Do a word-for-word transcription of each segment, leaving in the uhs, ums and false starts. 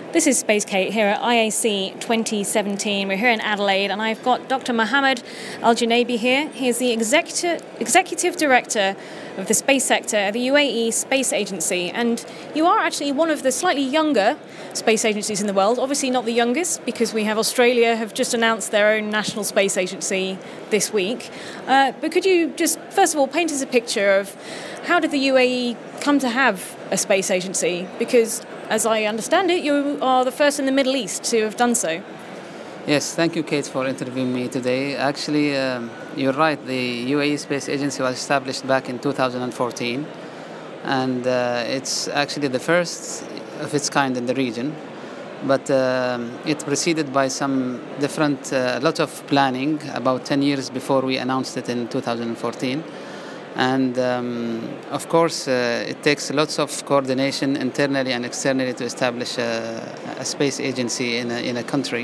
This is Space Kate here at I A C twenty seventeen. We're here in Adelaide, and I've got Doctor Mohammed Al-Junaibi here. He is the executive, executive director of the space sector at the U A E Space Agency. And you are actually one of the slightly younger space agencies in the world. Obviously not the youngest, because we have Australia have just announced their own national space agency this week. Uh, but could you just, first of all, paint us a picture of how did the U A E come to have a space agency? Because, as I understand it, you are the first in the Middle East to have done so. Yes, thank you, Kate, for interviewing me today. Actually, um, you're right. The U A E Space Agency was established back in two thousand fourteen, and uh, it's actually the first of its kind in the region. But um, it preceded by some different, a uh, lot of planning about ten years before we announced it in two thousand fourteen. And um, of course, uh, it takes lots of coordination internally and externally to establish a, a space agency in a, in a country.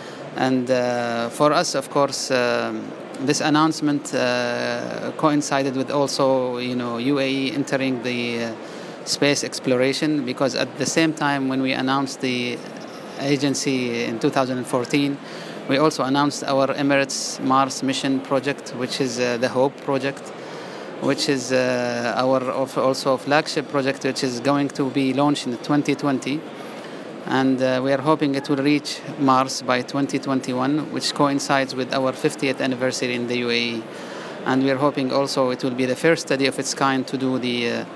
And uh, for us, of course, um, this announcement uh, coincided with also, you know, U A E entering the uh, space exploration, because at the same time when we announced the agency in two thousand fourteen, we also announced our Emirates Mars mission project, which is uh, the HOPE project, which is uh, our also flagship project, which is going to be launched in twenty twenty. And uh, we are hoping it will reach Mars by twenty twenty-one, which coincides with our fiftieth anniversary in the U A E. And we are hoping also it will be the first study of its kind to do the uh,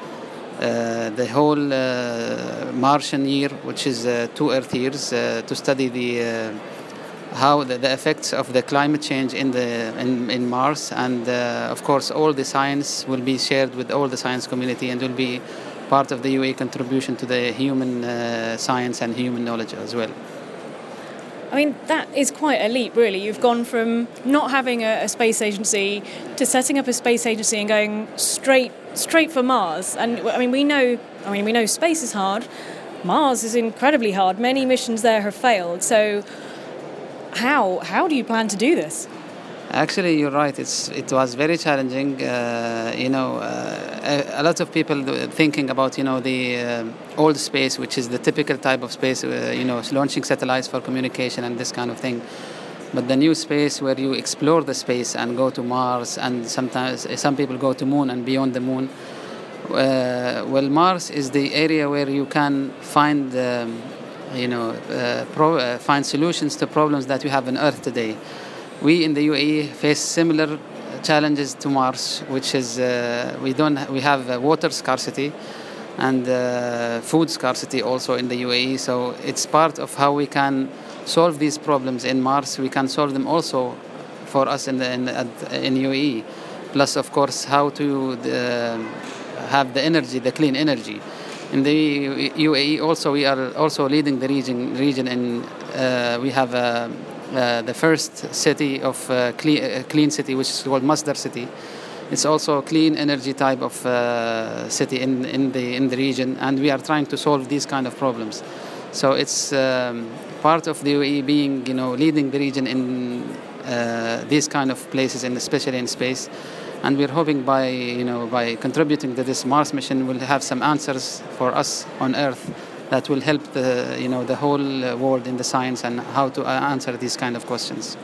uh, the whole uh, Martian year, which is uh, two Earth years, uh, to study the uh, how the, the effects of the climate change in the in, in Mars. And uh, of course, all the science will be shared with all the science community and will be part of the U A E contribution to the human uh, science and human knowledge as well. I mean, that is quite a leap, really. You've gone from not having a, a space agency to setting up a space agency and going straight straight for Mars. And I mean, we know, I mean, we know space is hard. Mars is incredibly hard. Many missions there have failed. So, how how do you plan to do this? Actually, you're right. It's it was very challenging. Uh, you know, uh, a, a lot of people thinking about you know the uh, old space, which is the typical type of space. Uh, you know, launching satellites for communication and this kind of thing. But the new space, where you explore the space and go to Mars, and sometimes some people go to Moon and beyond the Moon. Uh, well, Mars is the area where you can find, um, you know, uh, pro, uh, find solutions to problems that we have on Earth today. We in the U A E face similar challenges to Mars, which is uh, we don't we have uh, water scarcity and uh, food scarcity also in the U A E. So it's part of how we can solve these problems in Mars. We can solve them also for us in the in, in U A E. Plus, of course, how to uh, have the energy, the clean energy. In the U A E also, we are also leading the region. Region, and uh, we have a. Uh, the first city of uh, clean, uh, clean city, which is called Masdar city. It's also a clean energy type of uh, city in, in the in the region, and we are trying to solve these kind of problems. So it's um, part of the U A E being, you know, leading the region in uh, these kind of places, and especially in space. And we're hoping by you know by contributing to this Mars mission, we'll have some answers for us on Earth that will help the you know the whole world in the science and how to answer these kind of questions.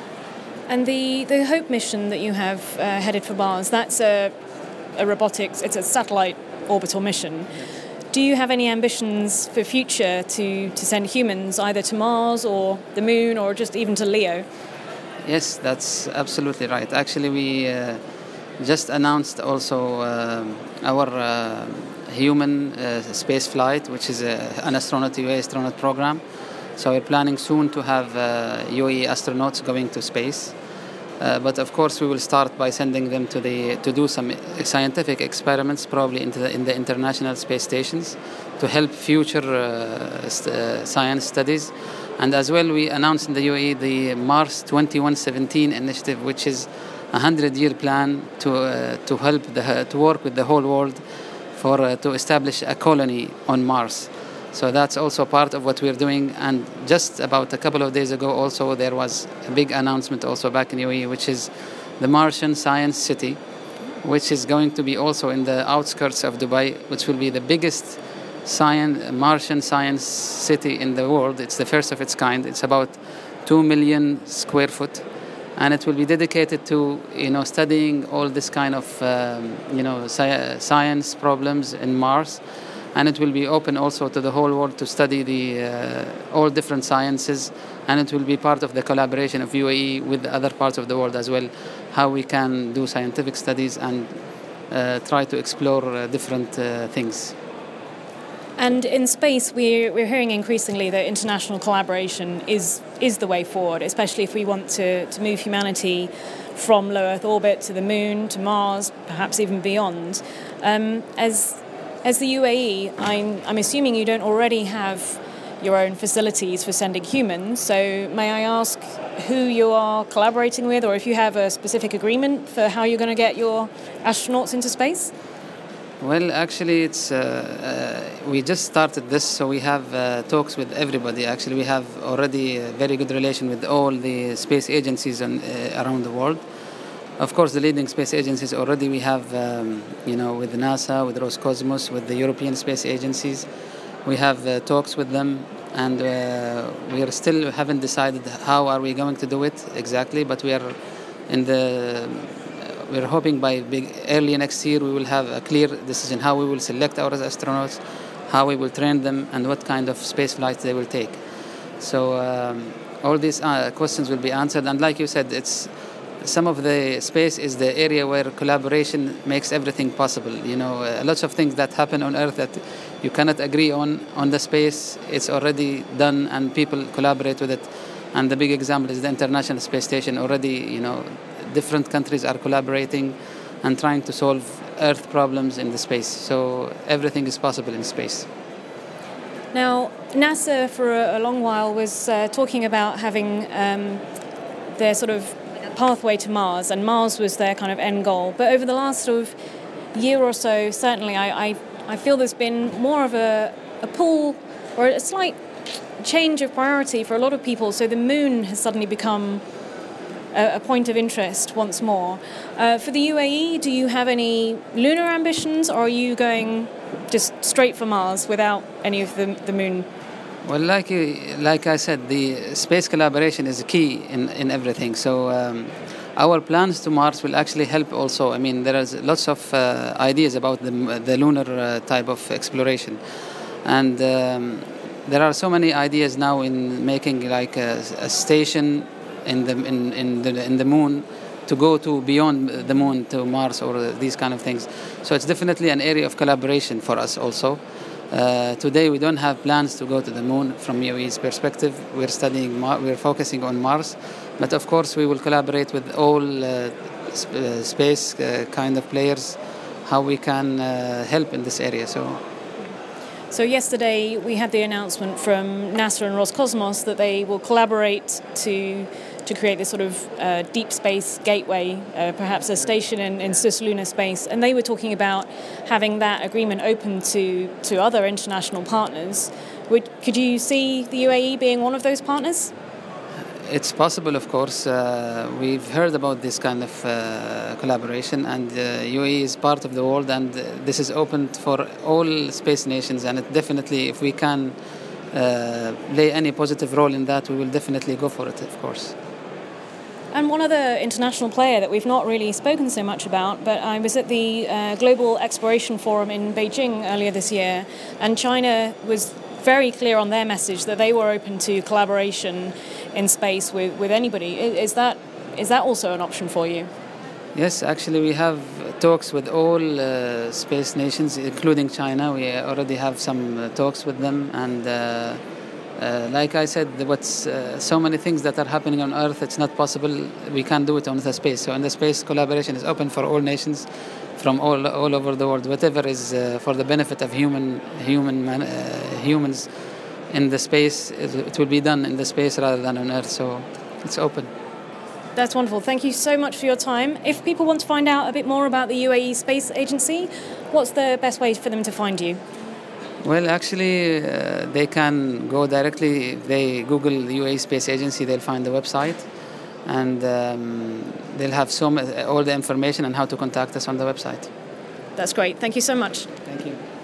And the, the HOPE mission that you have uh, headed for Mars, that's a, a robotics, it's a satellite orbital mission. Do you have any ambitions for future to, to send humans either to Mars or the Moon or just even to Leo? Yes, that's absolutely right. Actually, we uh, just announced also uh, our uh, human uh, space flight, which is a, an astronaut U A E astronaut program. So we're planning soon to have uh, U A E astronauts going to space. Uh, but of course, we will start by sending them to the to do some scientific experiments, probably into the, in the international space stations, to help future uh, st- uh, science studies. And as well, we announced in the U A E the Mars twenty-one seventeen initiative, which is a hundred-year plan to uh, to help the to work with the whole world for uh, to establish a colony on Mars. So that's also part of what we're doing. And just about a couple of days ago, also there was a big announcement also back in U A E, which is the Martian Science City, which is going to be also in the outskirts of Dubai, which will be the biggest science, Martian science city in the world. It's the first of its kind. It's about two million square foot, and it will be dedicated to, you know, studying all this kind of, um, you know, sci- science problems in Mars. And it will be open also to the whole world to study the uh, all different sciences, and it will be part of the collaboration of U A E with other parts of the world as well, how we can do scientific studies and uh, try to explore uh, different uh, things. And in space, we're, we're hearing increasingly that international collaboration is is the way forward, especially if we want to, to move humanity from low Earth orbit to the moon, to Mars, perhaps even beyond. Um, as As the U A E, I'm, I'm assuming you don't already have your own facilities for sending humans, so may I ask who you are collaborating with, or if you have a specific agreement for how you're going to get your astronauts into space? Well, actually, it's uh, uh, we just started this, so we have uh, talks with everybody. Actually, we have already a very good relation with all the space agencies on, uh, around the world. Of course, the leading space agencies already we have, um, you know, with NASA, with Roscosmos, with the European space agencies. We have uh, talks with them, and uh, we are still haven't decided how are we going to do it exactly. But we are in the we're hoping by big, early next year we will have a clear decision how we will select our astronauts, how we will train them, and what kind of space flights they will take. So um, all these uh, questions will be answered. And like you said, it's some of the space is the area where collaboration makes everything possible. You know, uh, lots of things that happen on Earth that you cannot agree on, on the space, it's already done and people collaborate with it. And the big example is the International Space Station. Already, you know, different countries are collaborating and trying to solve Earth problems in the space. So everything is possible in space. Now, NASA for a, a long while was uh, talking about having um, their sort of pathway to Mars, and Mars was their kind of end goal. But over the last sort of year or so, certainly, I, I, I feel there's been more of a, a pull or a slight change of priority for a lot of people. So the moon has suddenly become a, a point of interest once more. Uh, for the U A E, do you have any lunar ambitions, or are you going just straight for Mars without any of the, the moon? Well, like like I said, the space collaboration is key in, in everything. So um, our plans to Mars will actually help also. I mean, there is lots of uh, ideas about the, the lunar uh, type of exploration. And um, there are so many ideas now in making like a, a station in the, in, in, the, in the moon to go to beyond the moon to Mars or these kind of things. So it's definitely an area of collaboration for us also. Uh, today we don't have plans to go to the moon from U A E's perspective. We're studying, Mar- we're focusing on Mars, but of course we will collaborate with all uh, sp- uh, space uh, kind of players, how we can uh, help in this area. So. So yesterday we had the announcement from NASA and Roscosmos that they will collaborate to to create this sort of uh, deep space gateway, uh, perhaps a station in, in cislunar space. And they were talking about having that agreement open to, to other international partners. Would, could you see the U A E being one of those partners? It's possible, of course. Uh, we've heard about this kind of uh, collaboration, and uh, U A E is part of the world, and uh, this is open for all space nations. And it definitely, if we can uh, play any positive role in that, we will definitely go for it, of course. And one other international player that we've not really spoken so much about, but I was at the uh, Global Exploration Forum in Beijing earlier this year, and China was very clear on their message that they were open to collaboration in space with, with anybody. Is that is that also an option for you? Yes, actually we have talks with all uh, space nations, including China. We already have some uh, talks with them, and uh, uh, like I said, what's uh, so many things that are happening on Earth, it's not possible. We can't do it on the space. So in the space, collaboration is open for all nations from all all over the world. Whatever is uh, for the benefit of human human man, uh, humans in the space, it, it will be done in the space rather than on Earth. So it's open. That's wonderful. Thank you so much for your time. If people want to find out a bit more about the U A E Space Agency, what's the best way for them to find you? Well, actually, uh, they can go directly. If they Google the U A E Space Agency, they'll find the website, and um, they'll have so much, all the information on how to contact us on the website. That's great. Thank you so much. Thank you.